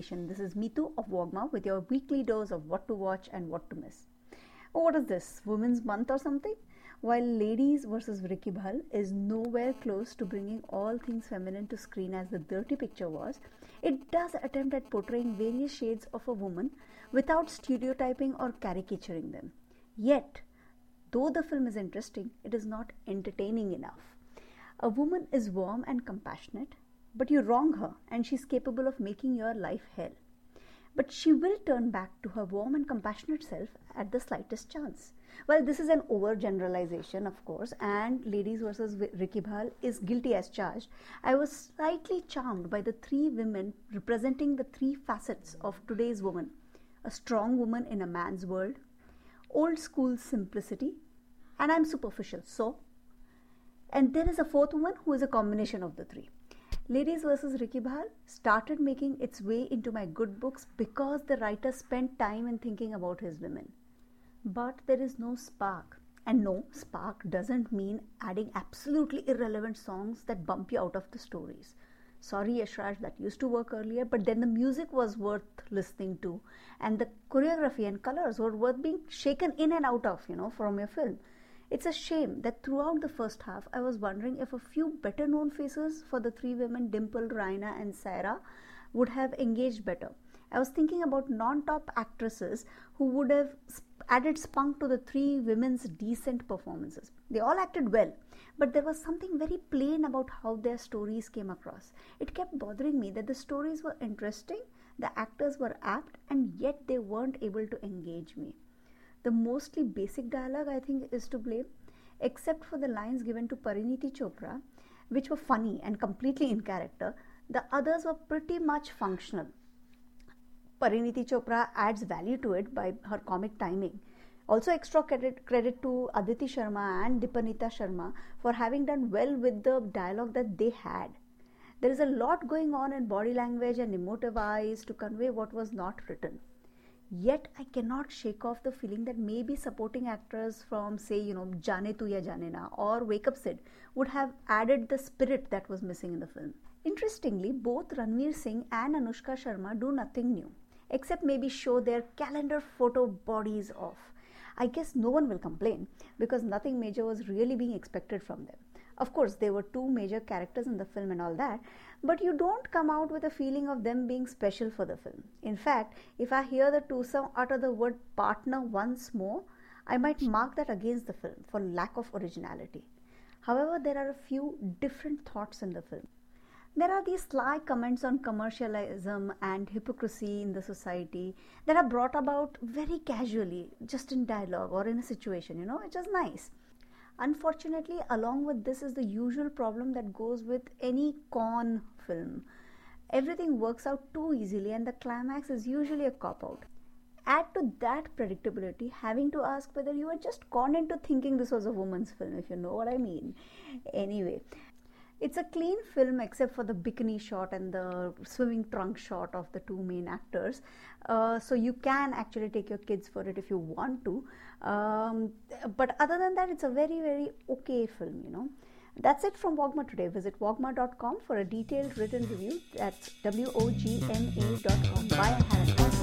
Nation. This is Meetu of Wogma with your weekly dose of what to watch and what to miss. Oh, what is this? Women's Month or something? While Ladies vs. Vicky Bhall is nowhere close to bringing all things feminine to screen as the Dirty Picture was, it does attempt at portraying various shades of a woman without stereotyping or caricaturing them. Yet, though the film is interesting, it is not entertaining enough. A woman is warm and compassionate, but you wrong her and she's capable of making your life hell. But she will turn back to her warm and compassionate self at the slightest chance. Well, this is an overgeneralization, of course, and Ladies vs. Vicky Bhall is guilty as charged. I was slightly charmed by the three women representing the three facets of today's woman. A strong woman in a man's world, old school simplicity, and I'm superficial, so. And there is a fourth woman who is a combination of the three. Ladies vs. Vicky Bhall started making its way into my good books because the writer spent time in thinking about his women. But there is no spark. And no, spark doesn't mean adding absolutely irrelevant songs that bump you out of the stories. Sorry, Yashraj, that used to work earlier, but then the music was worth listening to, and the choreography and colors were worth being shaken in and out of, from your film. It's a shame that throughout the first half, I was wondering if a few better known faces for the three women, Dimple, Raina and Saira, would have engaged better. I was thinking about non-top actresses who would have added spunk to the three women's decent performances. They all acted well, but there was something very plain about how their stories came across. It kept bothering me that the stories were interesting, the actors were apt, and yet they weren't able to engage me. The mostly basic dialogue, I think, is to blame, except for the lines given to Pariniti Chopra, which were funny and completely in character. The others were pretty much functional. Pariniti Chopra adds value to it by her comic timing. Also extra credit to Aditi Sharma and Dipanita Sharma for having done well with the dialogue that they had. There is a lot going on in body language and emotive eyes to convey what was not written. Yet I cannot shake off the feeling that maybe supporting actors from, say, Jaane Tu Ya Jaane Na or Wake Up Sid would have added the spirit that was missing in the film. Interestingly, both Ranveer Singh and Anushka Sharma do nothing new, except maybe show their calendar photo bodies off. I guess no one will complain because nothing major was really being expected from them. Of course, there were two major characters in the film and all that, but you don't come out with a feeling of them being special for the film. In fact, if I hear the twosome utter the word partner once more, I might mark that against the film for lack of originality. However, there are a few different thoughts in the film. There are these sly comments on commercialism and hypocrisy in the society that are brought about very casually, just in dialogue or in a situation, which is nice. Unfortunately, along with this is the usual problem that goes with any con film. Everything works out too easily and the climax is usually a cop-out. Add to that predictability, having to ask whether you were just conned into thinking this was a woman's film, if you know what I mean. Anyway, it's a clean film except for the bikini shot and the swimming trunk shot of the two main actors. So you can actually take your kids for it if you want to. But other than that, it's a very, very okay film, That's it from Wogma today. Visit wogma.com for a detailed written review. That's wogma.com. Bye and have a